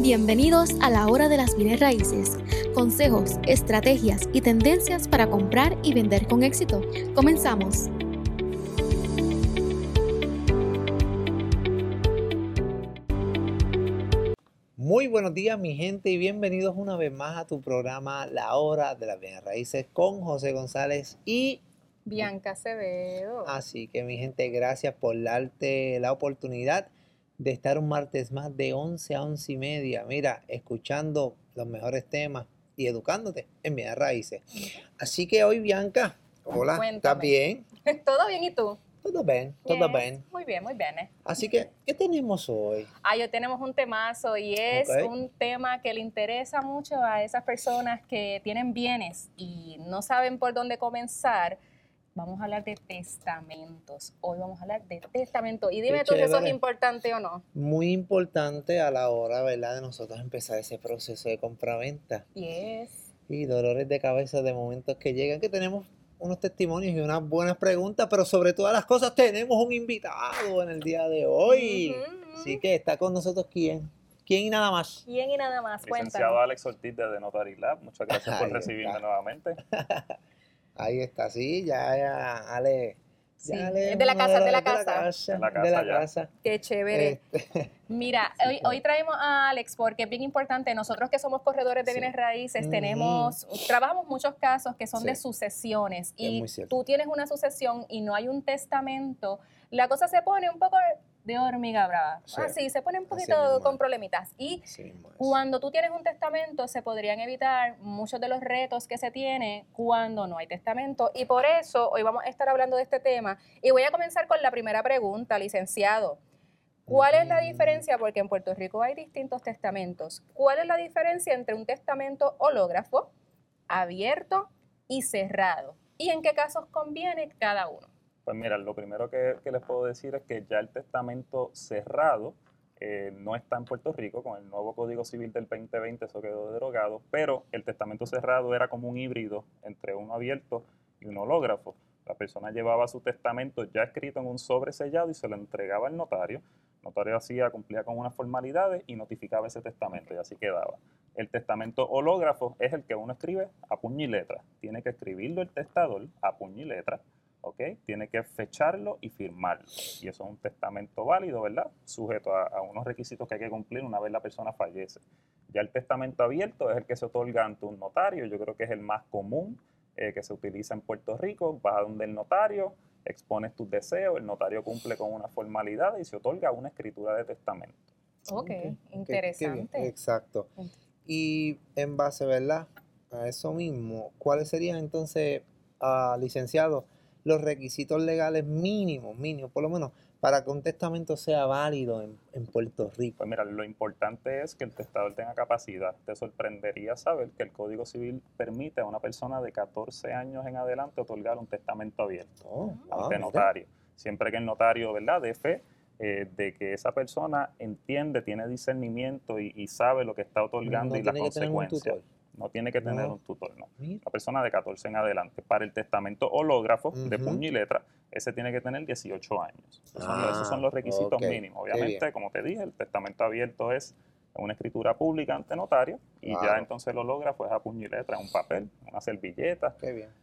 Bienvenidos a la hora de las bienes raíces. Consejos, estrategias y tendencias para comprar y vender con éxito. Comenzamos. Muy buenos días, mi gente, y bienvenidos una vez más a tu programa La Hora de las Bienes Raíces con José González y Bianca Acevedo. Así que, mi gente, gracias por darte la oportunidad de estar un martes más de 11 a 11 y media, mira, escuchando los mejores temas y educándote en bienes raíces. Así que hoy, Bianca, hola, Cuéntame. ¿estás bien? ¿Todo bien y tú? Todo bien, todo Yes. bien. Muy bien, muy bien. Así que, ¿qué tenemos hoy? Hoy tenemos un temazo y es un tema que le interesa mucho a esas personas que tienen bienes y no saben por dónde comenzar. Vamos a hablar de testamentos. Hoy vamos a hablar de testamento. Y dime tú si eso es importante o no. Muy importante a la hora, ¿verdad?, de nosotros empezar ese proceso de compraventa. Yes. Y dolores de cabeza de momentos que llegan, que tenemos unos testimonios y unas buenas preguntas, pero sobre todas las cosas tenemos un invitado en el día de hoy. Así que está con nosotros ¿quién y nada más? ¿Quién y nada más? Licenciado Alex Ortiz de Notary Lab. Muchas gracias por recibirme nuevamente. Ahí está, sí, ya Ale. Sí, es de la casa. De la casa. Qué chévere. Mira, hoy traemos a Alex porque es bien importante. Nosotros que somos corredores de bienes raíces, trabajamos muchos casos que son de sucesiones. Y tú tienes una sucesión y no hay un testamento, la cosa se pone un poco de hormiga brava. Así, se pone un poquito con problemitas. Y cuando tú tienes un testamento, se podrían evitar muchos de los retos que se tiene cuando no hay testamento. Y por eso hoy vamos a estar hablando de este tema. Y voy a comenzar con la primera pregunta, licenciado. ¿Cuál es la diferencia? Porque en Puerto Rico hay distintos testamentos. ¿Cuál es la diferencia entre un testamento hológrafo, abierto y cerrado? ¿Y en qué casos conviene cada uno? Pues mira, lo primero que les puedo decir es que ya el testamento cerrado no está en Puerto Rico. Con el nuevo Código Civil del 2020 eso quedó derogado, pero el testamento cerrado era como un híbrido entre uno abierto y un hológrafo. La persona llevaba su testamento ya escrito en un sobre sellado y se lo entregaba al notario. El notario cumplía con unas formalidades y notificaba ese testamento y así quedaba. El testamento hológrafo es el que uno escribe a puño y letra. Tiene que escribirlo el testador a puño y letra. ¿Okay? Tiene que fecharlo y firmarlo. Y eso es un testamento válido, ¿verdad? Sujeto a unos requisitos que hay que cumplir una vez la persona fallece. Ya el testamento abierto es el que se otorga ante un notario. Yo creo que es el más común que se utiliza en Puerto Rico. Vas a donde el notario, expones tus deseos, el notario cumple con una formalidad y se otorga una escritura de testamento. Ok, interesante. Exacto. Y en base, ¿verdad?, a eso mismo, ¿cuáles serían entonces, licenciado, los requisitos legales mínimos, por lo menos, para que un testamento sea válido en Puerto Rico? Pues mira, lo importante es que el testador tenga capacidad. Te sorprendería saber que el Código Civil permite a una persona de 14 años en adelante otorgar un testamento abierto ante notario. Siempre que el notario, ¿verdad?, dé fe de que esa persona entiende, tiene discernimiento y sabe lo que está otorgando y las consecuencias. No tiene que tener un tutor, no. La persona de 14 en adelante. Para el testamento hológrafo de puño y letra, ese tiene que tener 18 años. Esos son los requisitos mínimos. Obviamente, como te dije, el testamento abierto es una escritura pública ante notario y ya entonces el hológrafo es a puño y letra, un papel, una servilleta. Qué bien.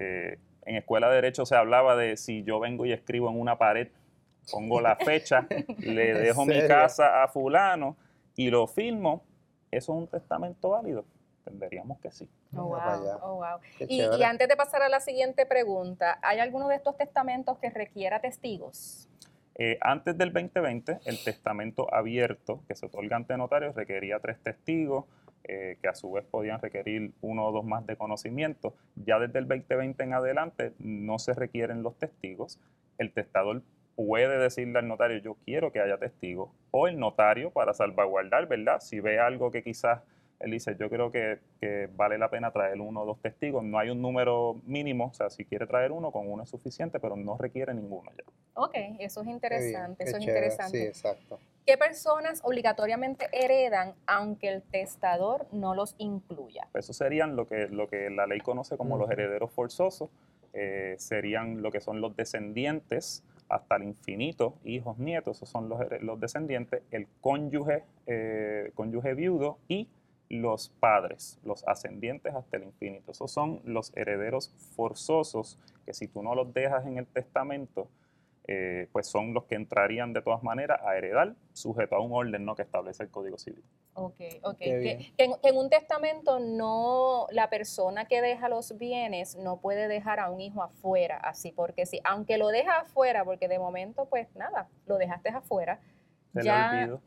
En escuela de derecho se hablaba de si yo vengo y escribo en una pared, pongo la fecha, le dejo mi casa a fulano y lo firmo, ¿eso es un testamento válido? Entenderíamos que sí. Oh, wow. Y antes de pasar a la siguiente pregunta, ¿hay alguno de estos testamentos que requiera testigos? Antes del 2020, el testamento abierto que se otorga ante notarios requería 3 testigos, que a su vez podían requerir 1 o 2 más de conocimiento. Ya desde el 2020 en adelante no se requieren los testigos. El testador puede decirle al notario, yo quiero que haya testigos, o el notario para salvaguardar, ¿verdad? Si ve algo que quizás él dice, yo creo que vale la pena traer 1 o 2 testigos. No hay un número mínimo, o sea, si quiere traer 1, con 1 es suficiente, pero no requiere ninguno ya. Ok, eso es interesante, Qué interesante. Sí, exacto. ¿Qué personas obligatoriamente heredan aunque el testador no los incluya? Eso serían lo que la ley conoce como los herederos forzosos. Serían lo que son los descendientes hasta el infinito, hijos, nietos, esos son los descendientes. El cónyuge cónyuge viudo y los padres, los ascendientes hasta el infinito. Esos son los herederos forzosos que si tú no los dejas en el testamento, pues son los que entrarían de todas maneras a heredar, sujeto a un orden, ¿no?, que establece el Código Civil. Ok. Que en un testamento la persona que deja los bienes no puede dejar a un hijo afuera, así, porque sí, aunque lo deja afuera, porque de momento, pues nada, lo dejaste afuera, se le olvidó.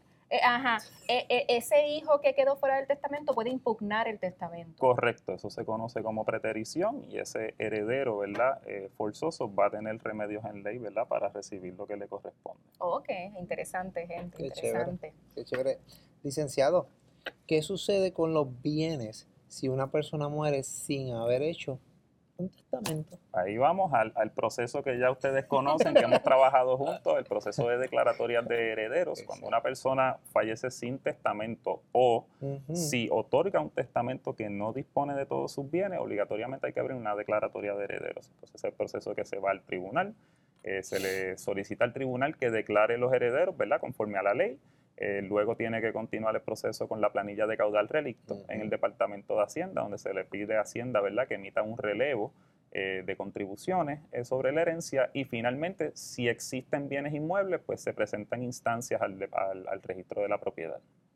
Ese hijo que quedó fuera del testamento puede impugnar el testamento. Correcto, eso se conoce como preterición y ese heredero, ¿verdad?, forzoso va a tener remedios en ley, ¿verdad?, para recibir lo que le corresponde. Ok, interesante, gente, Qué interesante. Chévere, qué chévere. Licenciado, ¿qué sucede con los bienes si una persona muere sin haber hecho un testamento? Ahí vamos al proceso que ya ustedes conocen, que hemos trabajado juntos, el proceso de declaratorias de herederos. Exacto. Cuando una persona fallece sin testamento o si otorga un testamento que no dispone de todos sus bienes, obligatoriamente hay que abrir una declaratoria de herederos. Entonces es el proceso que se va al tribunal, se le solicita al tribunal que declare los herederos, ¿verdad?, conforme a la ley. Luego tiene que continuar el proceso con la planilla de caudal relicto en el Departamento de Hacienda, donde se le pide a Hacienda, ¿verdad?, que emita un relevo de contribuciones sobre la herencia, y finalmente, si existen bienes inmuebles, pues se presentan instancias al registro de la propiedad.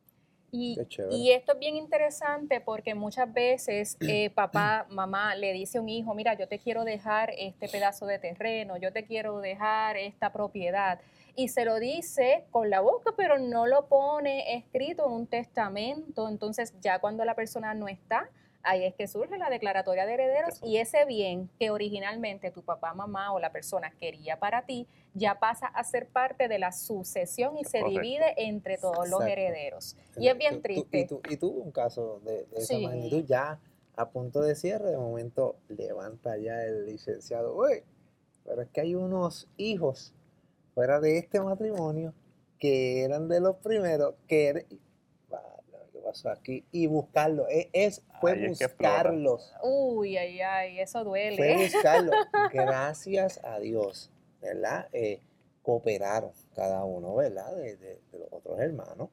Y esto es bien interesante porque muchas veces papá, mamá le dice a un hijo, mira, yo te quiero dejar este pedazo de terreno, yo te quiero dejar esta propiedad, y se lo dice con la boca, pero no lo pone escrito en un testamento. Entonces ya cuando la persona no está, ahí es que surge la declaratoria de herederos, y ese bien que originalmente tu papá, mamá o la persona quería para ti, ya pasa a ser parte de la sucesión y se divide entre todos los herederos. Y es bien triste. Y tuvo un caso de esa magnitud, ya a punto de cierre, de momento levanta ya el licenciado, uy, pero es que hay unos hijos fuera de este matrimonio que eran de los primeros, ¿qué pasó aquí? Y buscarlos, fue buscarlos. Uy, eso duele. Fue buscarlos. Gracias a Dios, ¿verdad? Cooperaron cada uno, ¿verdad?, de los otros hermanos.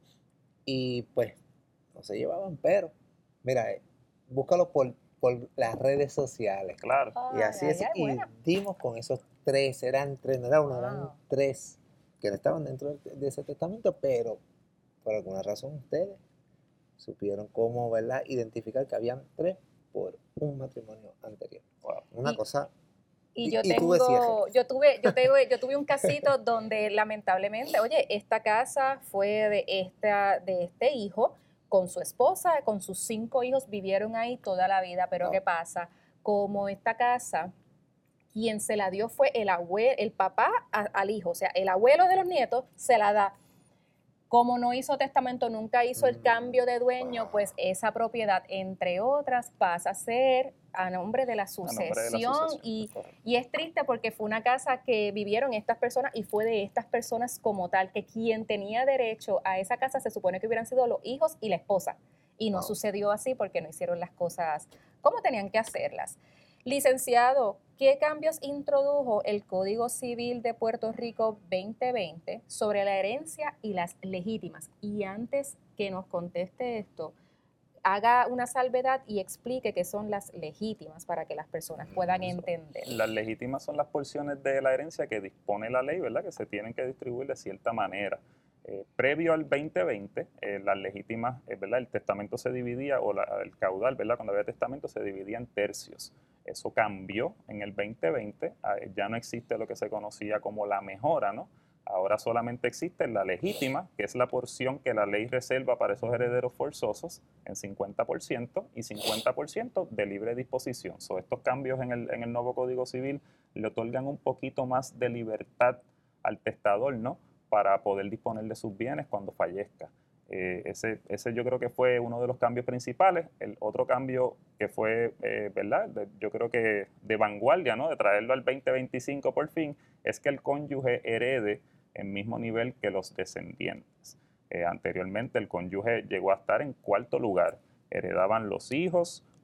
Y pues no se llevaban, pero mira, búscalos por las redes sociales. Claro. Y así y dimos con esos tres, eran tres, no era uno, eran tres que no estaban dentro de ese testamento, pero por alguna razón ustedes supieron cómo, ¿verdad?, identificar que habían tres por un matrimonio anterior. Wow. Una cosa. Y yo tuve un casito donde lamentablemente, oye, esta casa fue de este hijo con su esposa, con sus 5 hijos, vivieron ahí toda la vida, pero ¿qué pasa? Como esta casa, quien se la dio fue el papá al hijo, o sea, el abuelo de los nietos se la da. Como no hizo testamento, nunca hizo el cambio de dueño, pues esa propiedad, entre otras, pasa a ser a nombre de la sucesión. Y es triste porque fue una casa que vivieron estas personas y fue de estas personas como tal, que quien tenía derecho a esa casa se supone que hubieran sido los hijos y la esposa. Y no sucedió así porque no hicieron las cosas como tenían que hacerlas. Licenciado, ¿qué cambios introdujo el Código Civil de Puerto Rico 2020 sobre la herencia y las legítimas? Y antes que nos conteste esto, haga una salvedad y explique qué son las legítimas para que las personas puedan entender. Las legítimas son las porciones de la herencia que dispone la ley, ¿verdad?, que se tienen que distribuir de cierta manera. Previo al 2020, las legítimas, ¿verdad?, el testamento se dividía, o el caudal, ¿verdad?, cuando había testamento se dividía en tercios. Eso cambió en el 2020, ya no existe lo que se conocía como la mejora, ¿no? Ahora solamente existe la legítima, que es la porción que la ley reserva para esos herederos forzosos en 50% y 50% de libre disposición. Estos cambios en el nuevo Código Civil le otorgan un poquito más de libertad al testador, ¿no?, para poder disponer de sus bienes cuando fallezca. Ese yo creo que fue uno de los cambios principales. El otro cambio que fue, ¿verdad?, yo creo que de vanguardia, ¿no?, de traerlo al 2025 por fin, es que el cónyuge herede en mismo nivel que los descendientes. Anteriormente el cónyuge llegó a estar en 4º lugar. Heredaban los hijos,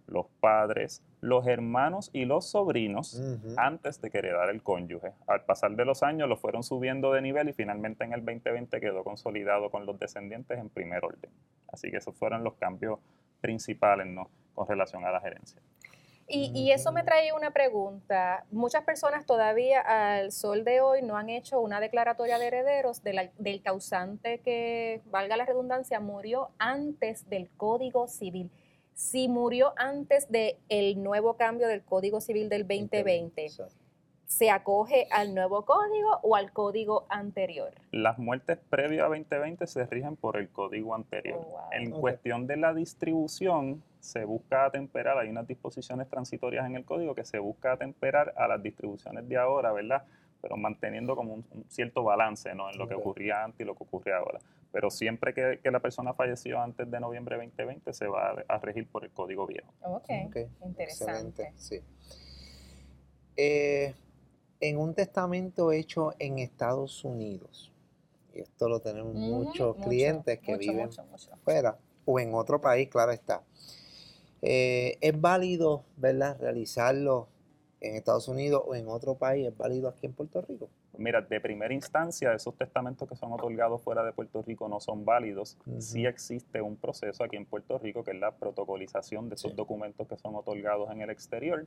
los padres, los hermanos y los sobrinos antes de que heredara el cónyuge. Al pasar de los años lo fueron subiendo de nivel y finalmente en el 2020 quedó consolidado con los descendientes en primer orden. Así que esos fueron los cambios principales, ¿no?, con relación a la herencia. Y eso me trae una pregunta. Muchas personas todavía al sol de hoy no han hecho una declaratoria de herederos del causante que, valga la redundancia, murió antes del Código Civil. Si murió antes del nuevo cambio del Código Civil del 2020, ¿se acoge al nuevo código o al código anterior? Las muertes previas a 2020 se rigen por el código anterior. Oh, wow. En cuestión de la distribución, se busca atemperar, hay unas disposiciones transitorias en el código que se busca atemperar a las distribuciones de ahora, ¿verdad? Pero manteniendo como un cierto balance, ¿no?, en lo que ocurría antes y lo que ocurre ahora. Pero siempre que la persona falleció antes de noviembre de 2020, se va a regir por el código viejo. Okay. Interesante. Excelente, sí. En un testamento hecho en Estados Unidos, y esto lo tenemos muchos clientes que viven fuera o en otro país, claro está, ¿es válido, verdad, realizarlo en Estados Unidos o en otro país? ¿Es válido aquí en Puerto Rico? Mira, de primera instancia, esos testamentos que son otorgados fuera de Puerto Rico no son válidos. Sí existe un proceso aquí en Puerto Rico que es la protocolización de esos documentos que son otorgados en el exterior.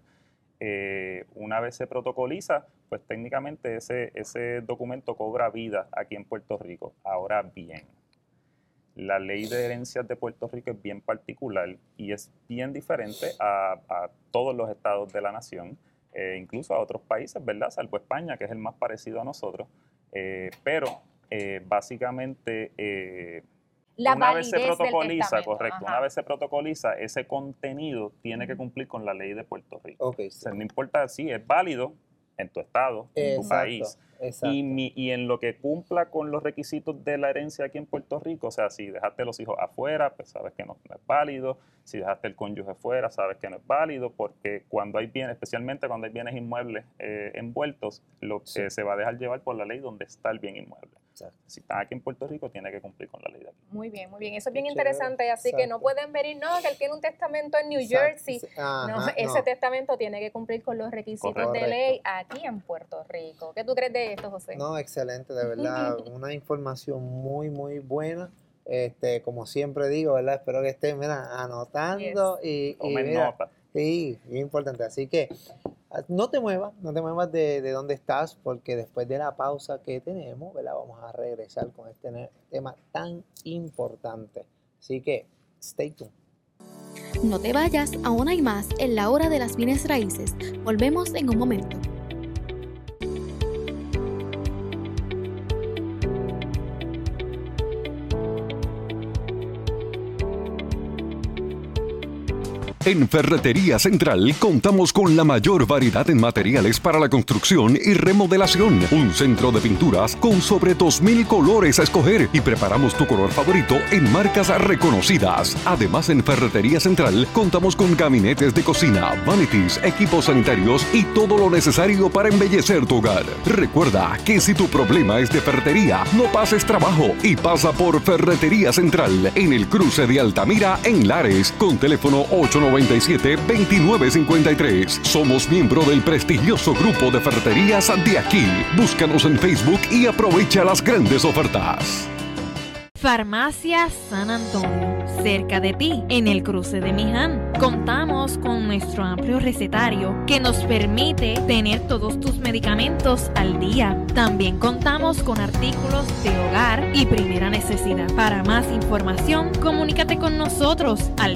Una vez se protocoliza, pues técnicamente ese documento cobra vida aquí en Puerto Rico. Ahora bien, la ley de herencias de Puerto Rico es bien particular y es bien diferente a todos los estados de la nación. Incluso a otros países, ¿verdad? Salvo España, que es el más parecido a nosotros. Pero básicamente, una vez se protocoliza, correcto, una vez se protocoliza, ese contenido tiene que cumplir con la ley de Puerto Rico. Okay, sí. O sea, no importa si es válido en tu estado, en tu país. Exacto. Y en lo que cumpla con los requisitos de la herencia aquí en Puerto Rico, o sea, si dejaste los hijos afuera, pues sabes que no es válido. Si dejaste el cónyuge fuera, sabes que no es válido, porque cuando hay bienes, especialmente cuando hay bienes inmuebles envueltos, lo que se va a dejar llevar por la ley donde está el bien inmueble. Exacto. Si están aquí en Puerto Rico, tiene que cumplir con la ley de aquí. Muy bien. Eso es bien interesante, así que no pueden venir, no, que él tiene un testamento en New Jersey. Ese testamento tiene que cumplir con los requisitos de ley aquí en Puerto Rico. ¿Qué tú crees de esto, José? No, excelente, de verdad, una información muy, muy buena. Como siempre digo, ¿verdad? Espero que estén, anotando y nota. Sí, es importante. Así que no te muevas de donde estás, porque después de la pausa que tenemos, ¿verdad?, vamos a regresar con este tema tan importante. Así que, stay tuned. No te vayas, aún hay más en la hora de las bienes raíces. Volvemos en un momento. En Ferretería Central contamos con la mayor variedad en materiales para la construcción y remodelación. Un centro de pinturas con sobre 2,000 colores a escoger y preparamos tu color favorito en marcas reconocidas. Además, en Ferretería Central contamos con gabinetes de cocina, vanities, equipos sanitarios y todo lo necesario para embellecer tu hogar. Recuerda que si tu problema es de ferretería, no pases trabajo y pasa por Ferretería Central en el cruce de Altamira en Lares con teléfono 897-2953. Somos miembro del prestigioso grupo de ferreterías de aquí. Búscanos en Facebook y aprovecha las grandes ofertas. Farmacia San Antonio, cerca de ti, en el cruce de Miján. Contamos con nuestro amplio recetario que nos permite tener todos tus medicamentos al día. También contamos con artículos de hogar y primera necesidad. Para más información, comunícate con nosotros al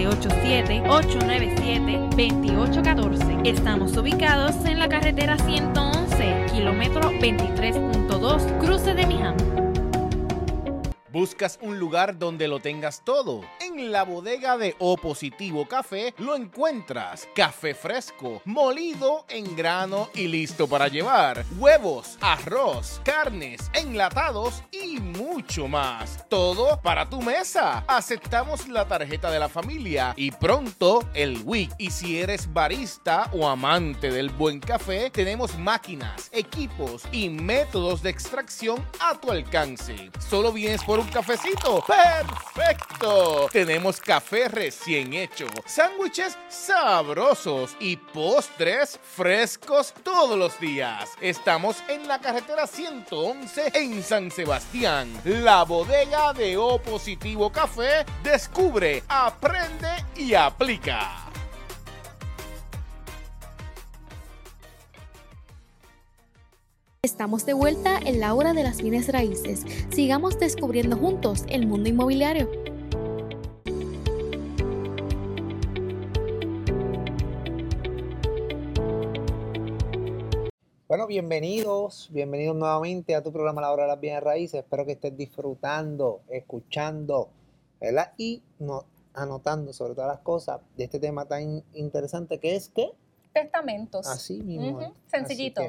787-897-2814. Estamos ubicados en la carretera 111, kilómetro 23.2, cruce de Miján. ¿Buscas un lugar donde lo tengas todo? En la bodega de O Positivo Café lo encuentras. Café fresco, molido en grano y listo para llevar. Huevos, arroz, carnes, enlatados y mucho más. Todo para tu mesa. Aceptamos la tarjeta de la familia y pronto el WIC. Y si eres barista o amante del buen café, tenemos máquinas, equipos y métodos de extracción a tu alcance. Solo vienes por un cafecito. ¡Perfecto! Tenemos café recién hecho, sándwiches sabrosos y postres frescos todos los días. Estamos en la carretera 111 en San Sebastián. La bodega de O Positivo Café. Descubre, aprende y aplica. Estamos de vuelta en la hora de las bienes raíces. Sigamos descubriendo juntos el mundo inmobiliario. Bueno, bienvenidos nuevamente a tu programa La Hora de las Bienes Raíces. Espero que estés disfrutando, escuchando, ¿verdad? Y anotando sobre todas las cosas de este tema tan interesante que es ¿qué? Testamentos. Así mismo. Sencillito.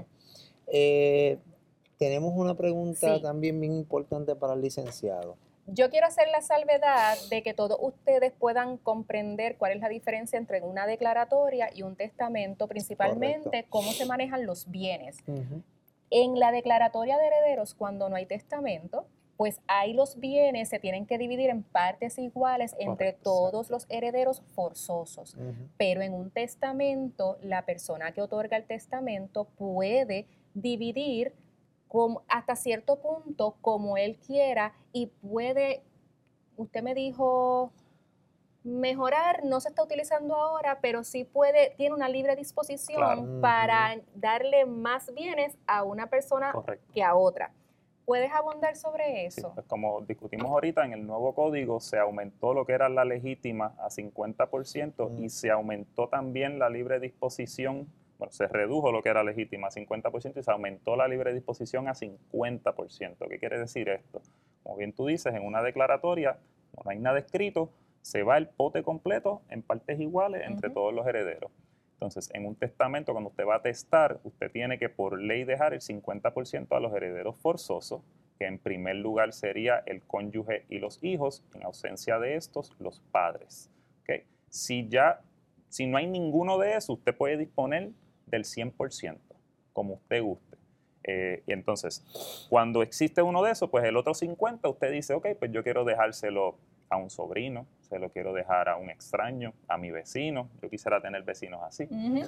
Tenemos una pregunta también bien importante para el licenciado. Yo quiero hacer la salvedad de que todos ustedes puedan comprender cuál es la diferencia entre una declaratoria y un testamento, principalmente cómo se manejan los bienes. En la declaratoria de herederos, cuando no hay testamento, pues ahí los bienes se tienen que dividir en partes iguales entre todos los herederos forzosos. Pero en un testamento, la persona que otorga el testamento puede dividir hasta cierto punto como él quiera y puede, usted me dijo, mejorar, no se está utilizando ahora, pero sí tiene una libre disposición para darle más bienes a una persona que a otra. ¿Puedes abundar sobre eso? Sí, pues como discutimos ahorita, en el nuevo código se aumentó lo que era la legítima a 50% y se aumentó también la libre disposición. Bueno, se redujo lo que era legítima a 50% y se aumentó la libre disposición a 50%. ¿Qué quiere decir esto? Como bien tú dices, en una declaratoria no hay nada escrito, se va el pote completo en partes iguales entre todos los herederos. Entonces, en un testamento, cuando usted va a testar, usted tiene que por ley dejar el 50% a los herederos forzosos, que en primer lugar sería el cónyuge y los hijos, en ausencia de estos, los padres. ¿Okay? Si no hay ninguno de esos, usted puede disponer del 100%, como usted guste. Y entonces, cuando existe uno de esos, pues el otro 50%, usted dice, ok, pues yo quiero dejárselo a un sobrino, se lo quiero dejar a un extraño, a mi vecino, yo quisiera tener vecinos así.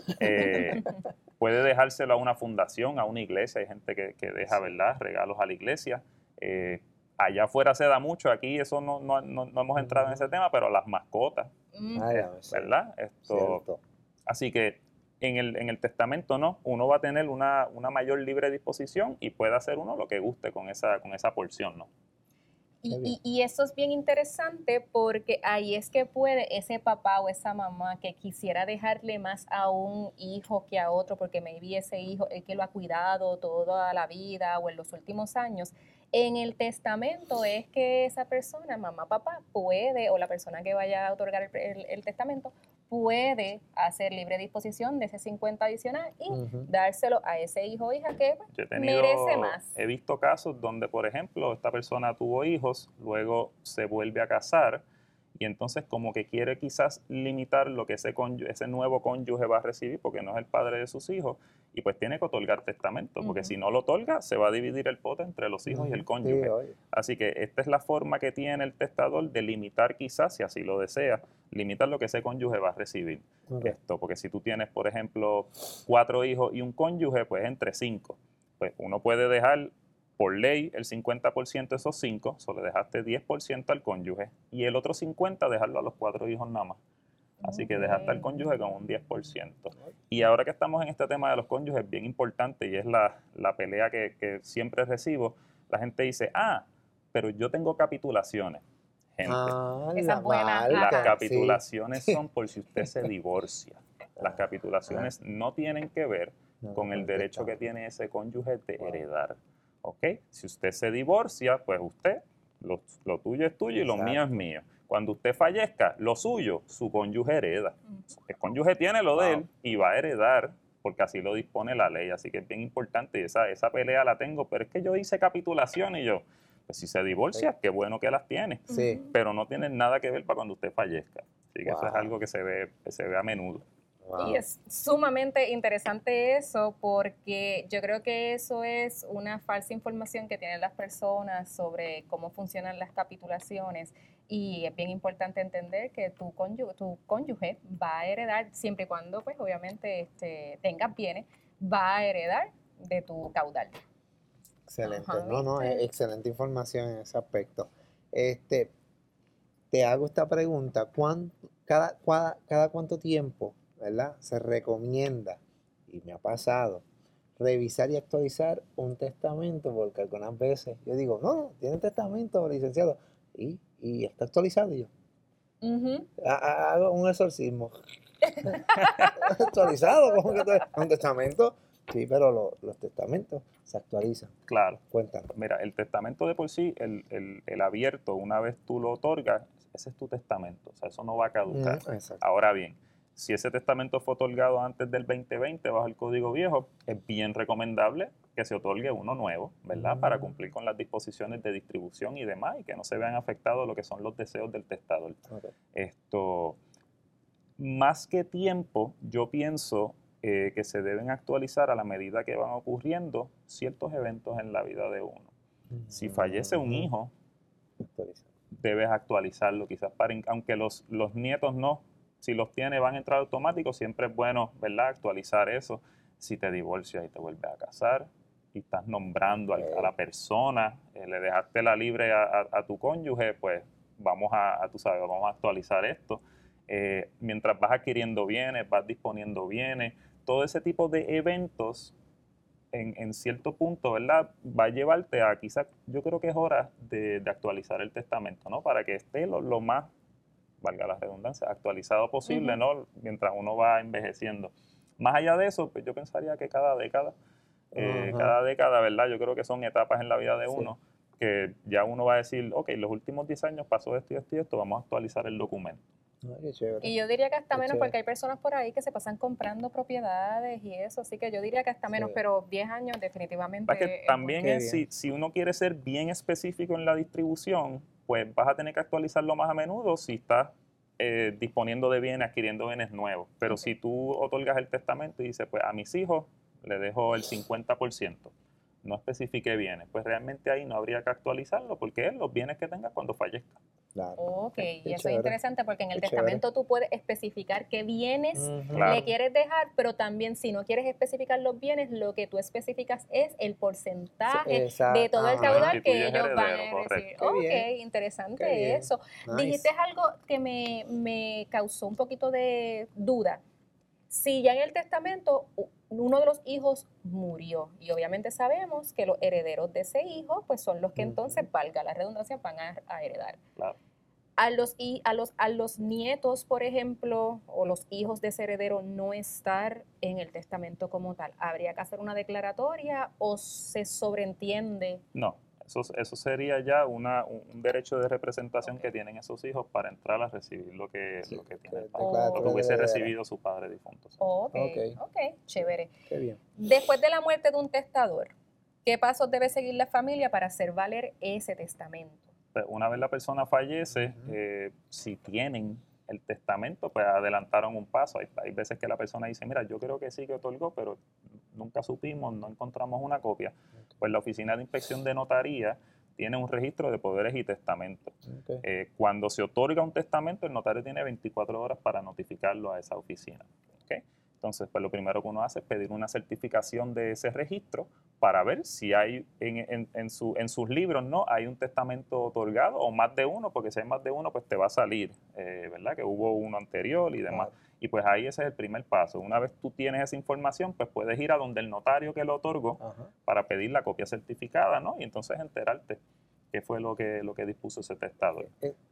Puede dejárselo a una fundación, a una iglesia, hay gente que deja, ¿verdad?, regalos a la iglesia. Allá afuera se da mucho, aquí eso no hemos entrado en ese tema, pero las mascotas, ¿verdad? Así que en el testamento no, uno va a tener una mayor libre disposición y puede hacer uno lo que guste con esa porción, ¿no? Y eso es bien interesante porque ahí es que puede ese papá o esa mamá que quisiera dejarle más a un hijo que a otro, porque maybe ese hijo es que lo ha cuidado toda la vida o en los últimos años. En el testamento es que esa persona, mamá, papá, puede, o la persona que vaya a otorgar el testamento, puede hacer libre disposición de ese 50 adicional y dárselo a ese hijo o hija que merece más. He visto casos donde, por ejemplo, esta persona tuvo hijos, luego se vuelve a casar y entonces como que quiere quizás limitar lo que ese nuevo cónyuge va a recibir porque no es el padre de sus hijos y pues tiene que otorgar testamento porque si no lo otorga se va a dividir el pote entre los hijos y el cónyuge. Así que esta es la forma que tiene el testador de limitar quizás, si así lo desea, limitar lo que ese cónyuge va a recibir. Porque si tú tienes, por ejemplo, 4 hijos y un cónyuge, pues entre 5. Pues uno puede dejar por ley el 50% de esos 5, solo dejaste 10% al cónyuge y el otro 50% dejarlo a los 4 hijos nada más. Así que dejaste al cónyuge con un 10%. Y ahora que estamos en este tema de los cónyuges, bien importante y es la pelea que siempre recibo, la gente dice, pero yo tengo capitulaciones. Gente, las capitulaciones son por si usted se divorcia. Las capitulaciones no tienen que ver con el derecho que tiene ese cónyuge de heredar. ¿Ok? Si usted se divorcia, pues usted, lo tuyo es tuyo y lo mío es mío. Cuando usted fallezca, lo suyo, su cónyuge hereda. El cónyuge tiene lo de él y va a heredar porque así lo dispone la ley. Así que es bien importante y esa pelea la tengo, pero es que yo hice capitulación y yo, pues si se divorcia, qué bueno que las tiene, pero no tienen nada que ver para cuando usted fallezca. Así que eso es algo que se ve a menudo. Wow. Y es sumamente interesante eso porque yo creo que eso es una falsa información que tienen las personas sobre cómo funcionan las capitulaciones y es bien importante entender que tu cónyuge va a heredar, siempre y cuando pues obviamente tengas bienes, va a heredar de tu caudal. Excelente, excelente información en ese aspecto. Te hago esta pregunta, cada cuánto tiempo, ¿verdad?, se recomienda, y me ha pasado, revisar y actualizar un testamento? Porque algunas veces yo digo, no, tiene testamento, licenciado, y está actualizado. Y yo hago un exorcismo. Actualizado, ¿cómo que un testamento? Sí, pero los testamentos se actualizan. Claro. Cuéntanos. Mira, el testamento de por sí, el abierto, una vez tú lo otorgas, ese es tu testamento. O sea, eso no va a caducar. Ahora bien, si ese testamento fue otorgado antes del 2020 bajo el Código Viejo, es bien recomendable que se otorgue uno nuevo, ¿verdad? Para cumplir con las disposiciones de distribución y demás y que no se vean afectados lo que son los deseos del testador. Okay. Más que tiempo, yo pienso que se deben actualizar a la medida que van ocurriendo ciertos eventos en la vida de uno. Si fallece un hijo, debes actualizarlo quizás, aunque los nietos no, si los tiene van a entrar automáticos, siempre es bueno, ¿verdad?, actualizar eso. Si te divorcias y te vuelves a casar y estás nombrando a la persona, le dejaste la libre a tu cónyuge, pues vamos vamos a actualizar esto. Mientras vas adquiriendo bienes, vas disponiendo bienes, todo ese tipo de eventos en cierto punto, ¿verdad?, va a llevarte a quizás, yo creo que es hora de actualizar el testamento, ¿no? Para que esté lo más, valga la redundancia, actualizado posible, ¿no?, mientras uno va envejeciendo. Más allá de eso, pues yo pensaría que cada década, ¿verdad?, yo creo que son etapas en la vida de uno, que ya uno va a decir, ok, los últimos 10 años pasó esto y esto y esto, vamos a actualizar el documento. Y yo diría que hasta menos, porque hay personas por ahí que se pasan comprando propiedades y eso, así que yo diría que hasta menos, pero 10 años definitivamente. Porque también si uno quiere ser bien específico en la distribución, pues vas a tener que actualizarlo más a menudo si estás disponiendo de bienes, adquiriendo bienes nuevos. Pero si tú otorgas el testamento y dices, pues a mis hijos le dejo el 50%, no especifique bienes, pues realmente ahí no habría que actualizarlo porque es los bienes que tengas cuando fallezca. Claro. Ok, y eso es interesante porque en el testamento tú puedes especificar qué bienes le quieres dejar, pero también si no quieres especificar los bienes, lo que tú especificas es el porcentaje de todo el caudal que ellos van a recibir. Ok, interesante eso. Nice. Dijiste algo que me causó un poquito de duda. Si ya en el testamento uno de los hijos murió y obviamente sabemos que los herederos de ese hijo pues son los que entonces, valga la redundancia, van a heredar. Claro. A los nietos, por ejemplo, o los hijos de ese heredero no estar en el testamento como tal, ¿habría que hacer una declaratoria o se sobreentiende? No. Eso sería ya un derecho de representación que tienen esos hijos para entrar a recibir lo que tiene el padre, lo que hubiese recibido su padre difunto. Ok, chévere. Qué bien. Después de la muerte de un testador, ¿qué pasos debe seguir la familia para hacer valer ese testamento? Pues una vez la persona fallece, si tienen el testamento, pues adelantaron un paso. Hay veces que la persona dice, mira, yo creo que sí que otorgó, pero nunca supimos, no encontramos una copia. Pues la Oficina de Inspección de Notaría tiene un registro de poderes y testamentos. Cuando se otorga un testamento, el notario tiene 24 horas para notificarlo a esa oficina. Entonces, pues lo primero que uno hace es pedir una certificación de ese registro para ver si hay en sus libros, ¿no?, hay un testamento otorgado o más de uno, porque si hay más de uno, pues te va a salir, ¿verdad?, que hubo uno anterior y demás. Claro. Y pues ahí ese es el primer paso. Una vez tú tienes esa información, pues puedes ir a donde el notario que lo otorgó para pedir la copia certificada, ¿no? Y entonces enterarte qué fue lo que dispuso ese testador.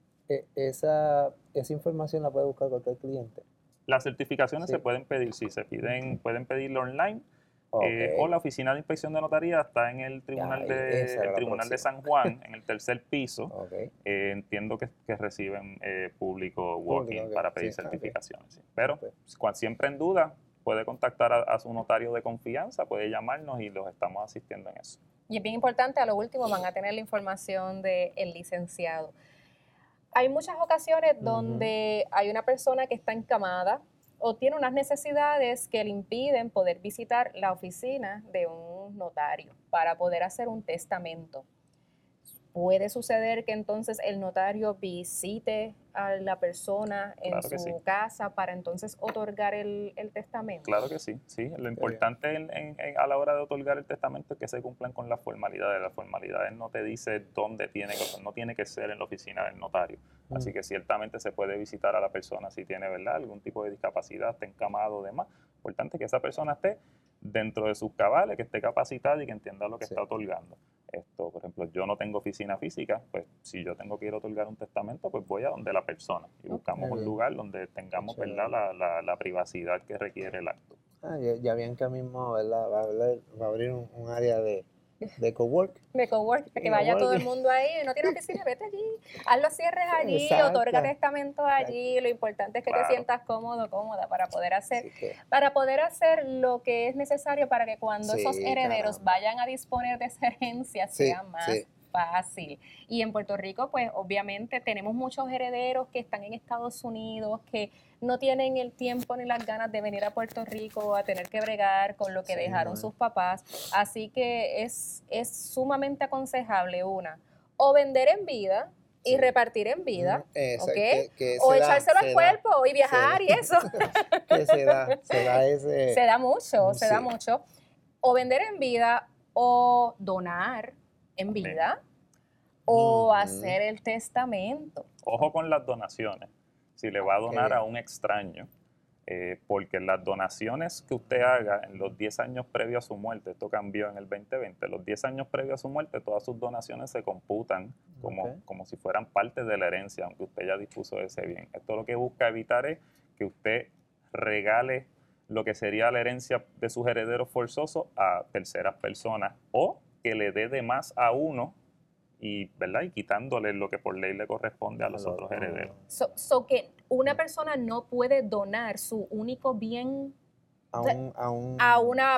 Esa información la puede buscar cualquier cliente. Las certificaciones se pueden pedir, sí, pueden pedirlo online. O la Oficina de Inspección de Notaría está en el Tribunal de San Juan, en el tercer piso. Entiendo que reciben público walk-in para pedir certificaciones. Sí. Pero siempre en duda, puede contactar a su notario de confianza, puede llamarnos y los estamos asistiendo en eso. Y es bien importante, a lo último van a tener la información del licenciado. Hay muchas ocasiones donde hay una persona que está encamada o tiene unas necesidades que le impiden poder visitar la oficina de un notario para poder hacer un testamento. Puede suceder que entonces el notario visite a la persona en su casa para entonces otorgar el testamento. Claro que sí, sí. Lo importante a la hora de otorgar el testamento es que se cumplan con las formalidades. Las formalidades no te dice dónde no tiene que ser en la oficina del notario. Así que ciertamente se puede visitar a la persona si tiene, ¿verdad?, algún tipo de discapacidad, esté encamado o demás. Importante que esa persona esté dentro de sus cabales, que esté capacitada y que entienda lo que está otorgando. Por ejemplo, yo no tengo oficina física, pues si yo tengo que ir a otorgar un testamento, pues voy a donde la persona y buscamos un lugar donde tengamos, ¿verdad?, la privacidad que requiere el acto. Ya Bianca mismo, ¿verdad?, va a abrir un área de cowork. De cowork, para que vaya todo el mundo ahí. No tiene oficina, vete allí. Haz los cierres allí, otorga testamentos allí. Lo importante es que te sientas cómodo, cómoda para poder hacer lo que es necesario para que cuando esos herederos vayan a disponer de esa herencia sea más fácil. Y en Puerto Rico, pues obviamente tenemos muchos herederos que están en Estados Unidos, que no tienen el tiempo ni las ganas de venir a Puerto Rico a tener que bregar con lo que dejaron sus papás. Así que es sumamente aconsejable o vender en vida y repartir en vida, ¿okay? O echárselo al cuerpo y viajar y eso. Que se da ese... Se da mucho. O vender en vida o donar en vida o hacer el testamento. Ojo con las donaciones. Si le va a donar a un extraño, porque las donaciones que usted haga en los 10 años previos a su muerte, esto cambió en el 2020, los 10 años previos a su muerte, todas sus donaciones se computan como si fueran parte de la herencia, aunque usted ya dispuso de ese bien. Esto lo que busca evitar es que usted regale lo que sería la herencia de sus herederos forzosos a terceras personas o que le dé de más a uno y quitándole lo que por ley le corresponde a los otros herederos. Que una persona no puede donar su único bien a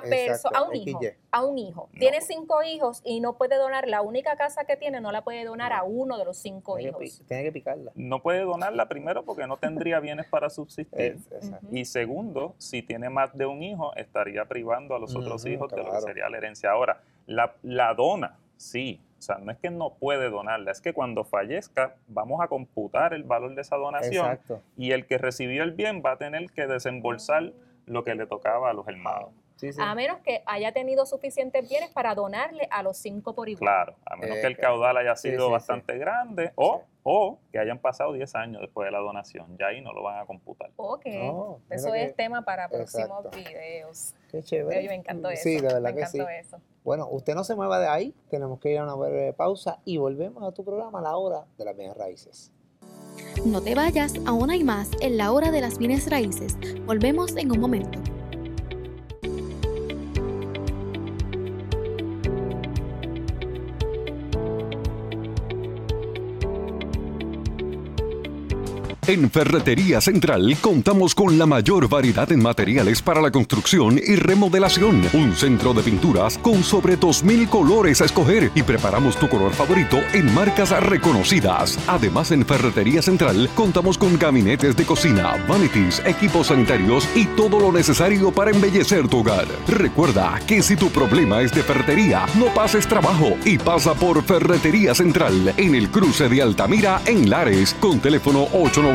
un hijo. No. Tiene 5 hijos y no puede donar la única casa que tiene, no la puede donar a uno de los 5 hijos. Tiene que picarla. No puede donarla primero porque no tendría bienes para subsistir. Y segundo, si tiene más de un hijo, estaría privando a los otros hijos de lo que sería la herencia. Ahora, la dona, sí. O sea, no es que no puede donarla, es que cuando fallezca vamos a computar el valor de esa donación y el que recibió el bien va a tener que desembolsar lo que le tocaba a los hermanos. A menos que haya tenido suficientes bienes para donarle a los 5 por igual. Claro, a menos que el caudal haya sido bastante grande o que hayan pasado 10 años después de la donación. Ya ahí no lo van a computar. Eso es tema para próximos videos. Qué chévere. Me encantó eso. Sí, de verdad que sí. Bueno, usted no se mueva de ahí. Tenemos que ir a una breve pausa y volvemos a tu programa a la hora de las bienes raíces. No te vayas, aún hay más en la hora de las bienes raíces. Volvemos en un momento. En Ferretería Central contamos con la mayor variedad en materiales para la construcción y remodelación. Un centro de pinturas con sobre 2,000 colores a escoger y preparamos tu color favorito en marcas reconocidas. Además, en Ferretería Central contamos con gabinetes de cocina, vanities, equipos sanitarios y todo lo necesario para embellecer tu hogar. Recuerda que si tu problema es de ferretería, no pases trabajo y pasa por Ferretería Central en el cruce de Altamira en Lares con teléfono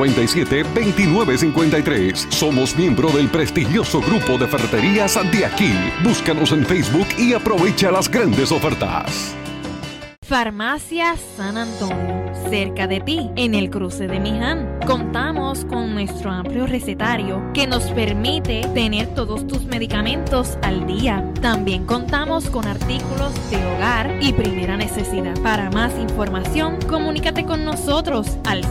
897-2953. Somos miembro del prestigioso grupo de ferreterías de aquí. Búscanos en Facebook y aprovecha las grandes ofertas. Farmacia San Antonio, cerca de ti, en el cruce de Miján. Contamos con nuestro amplio recetario que nos permite tener todos tus medicamentos al día. También contamos con artículos de hogar y primera necesidad. Para más información, comunícate con nosotros al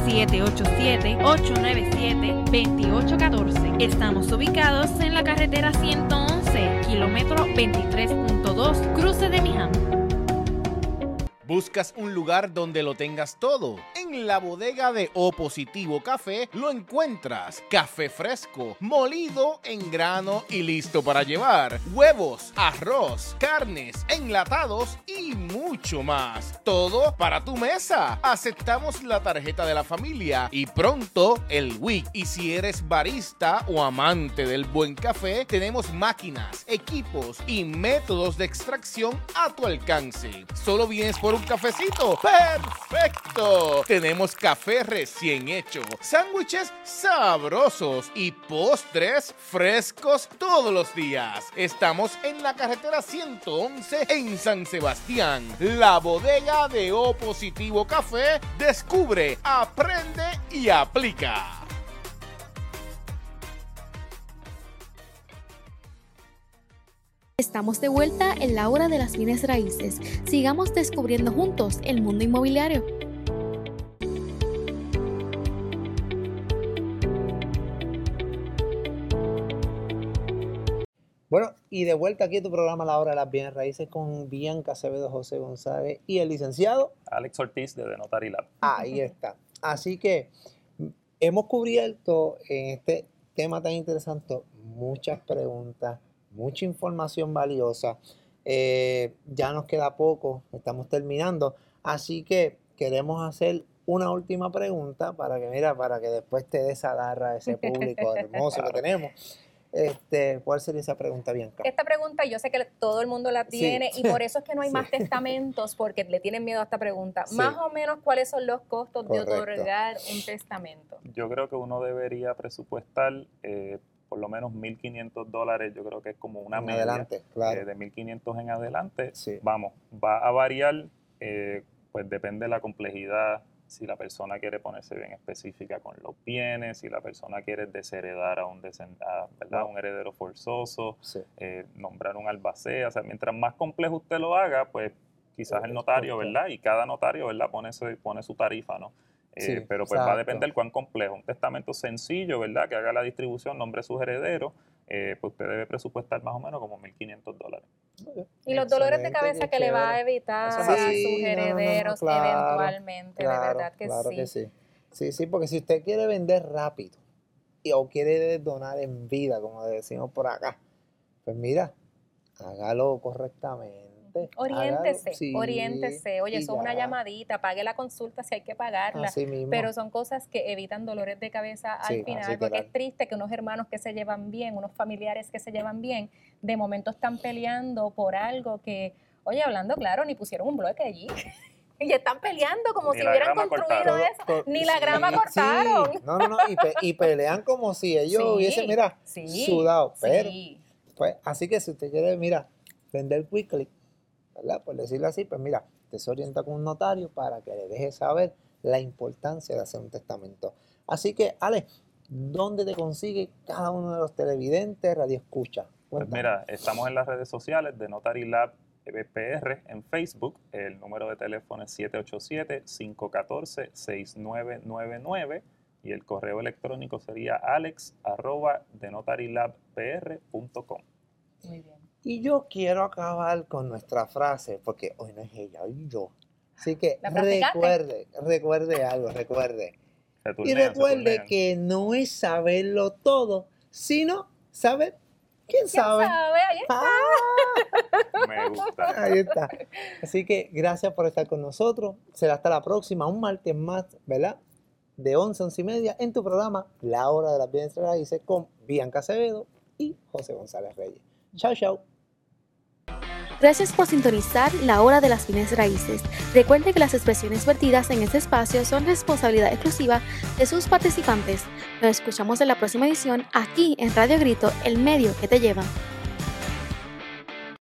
787-897-2814. Estamos ubicados en la carretera 111, kilómetro 23.2, cruce de Miján. ¿Buscas un lugar donde lo tengas todo? En En la bodega de O Positivo Café lo encuentras café fresco, molido en grano y listo para llevar, huevos, arroz, carnes, enlatados y mucho más. Todo para tu mesa. Aceptamos la tarjeta de la familia y pronto el WIC. Y si eres barista o amante del buen café, tenemos máquinas, equipos y métodos de extracción a tu alcance. ¿Solo vienes por un cafecito? ¡Perfecto! Tenemos café recién hecho, sándwiches sabrosos y postres frescos todos los días. Estamos en la carretera 111 en San Sebastián. La bodega de O Positivo Café. Descubre, aprende y aplica. Estamos de vuelta en la hora de las bienes raíces. Sigamos descubriendo juntos el mundo inmobiliario. Bueno, y de vuelta aquí a tu programa La Hora de las Bienes Raíces con Bianca Acevedo, José González y el licenciado Alex Ortiz de Notary Lab. Ahí está. Así que hemos cubierto en este tema tan interesante muchas preguntas, mucha información valiosa. Ya nos queda poco, estamos terminando. Así que queremos hacer una última pregunta para que después te desagarra ese público hermoso que tenemos. ¿Cuál sería esa pregunta, Bianca? Esta pregunta yo sé que todo el mundo la tiene, sí. Y por eso es que no hay más testamentos, porque le tienen miedo a esta pregunta. Sí. Más o menos, ¿cuáles son los costos de otorgar un testamento? Yo creo que uno debería presupuestar por lo menos $1,500. Yo creo que es como una media adelante, claro. De 1,500 en adelante. Sí. Vamos, va a variar, pues depende de la complejidad. Si la persona quiere ponerse bien específica con los bienes, si la persona quiere desheredar a un heredero forzoso, sí. Nombrar un albacea. O sea, mientras más complejo usted lo haga, pues quizás el notario, ¿verdad? Y cada notario, ¿verdad? Pone su tarifa, ¿no? Sí, pero pues va a depender cuán complejo. Un testamento sencillo, ¿verdad? Que haga la distribución, nombre sus herederos, pues usted debe presupuestar más o menos como $1,500. Y los dolores de cabeza que le va a evitar a sus herederos eventualmente, claro, de verdad que claro sí. Que sí. Sí, porque si usted quiere vender rápido o quiere donar en vida, como decimos por acá, pues mira, hágalo correctamente. Oriéntese. Oye, eso es una llamadita, pague la consulta si hay que pagarla. Pero son cosas que evitan dolores de cabeza al final, porque es triste que unos hermanos que se llevan bien, unos familiares que se llevan bien, de momento están peleando por algo que, oye, hablando claro, ni pusieron un bloque allí. Y están peleando como si hubieran construido eso. Ni la grama cortaron. Sí. No. Y pelean como si ellos hubiesen, sudado. Pero, pues, así que si usted quiere, vender quickly, ¿verdad? Por decirlo así, pues mira, te se orienta con un notario para que le deje saber la importancia de hacer un testamento. Así que, Ale, ¿dónde te consigue cada uno de los televidentes, radioescucha? Pues mira, estamos en las redes sociales de Notary Lab PR en Facebook. El número de teléfono es 787-514-6999 y el correo electrónico sería alex@denotarylabpr.com. Muy bien. Y yo quiero acabar con nuestra frase, porque hoy no es ella, hoy yo. Así que recuerde algo. Y recuerde que no es saberlo todo, sino saber quién sabe. Ahí está. Me gusta. Ahí está. Así que gracias por estar con nosotros. Será hasta la próxima, un martes más, ¿verdad? De 11 a 11:30 en tu programa La Hora de las Bienes Raíces con Bianca Acevedo y José González Reyes. Chao. Gracias por sintonizar La Hora de las Bienes Raíces. Recuerde que las expresiones vertidas en este espacio son responsabilidad exclusiva de sus participantes. Nos escuchamos en la próxima edición aquí en Radio Grito, el medio que te lleva.